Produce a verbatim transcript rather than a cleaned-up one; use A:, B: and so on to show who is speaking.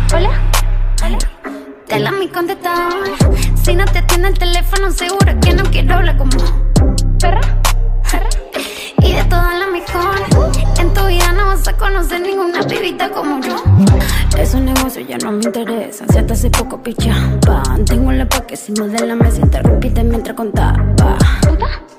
A: Hola, hola. Tela mi contestador. Si no te atiende el teléfono, seguro que no quiero hablar como perra, perra. Y de todas la mejor. En tu vida no vas a conocer ninguna pibita como yo. Esos negocios ya no me interesan. Si hasta hace poco pichaban. Tengo la pa' que encima de la mesa interrumpiste mientras contaba. ¿Puta?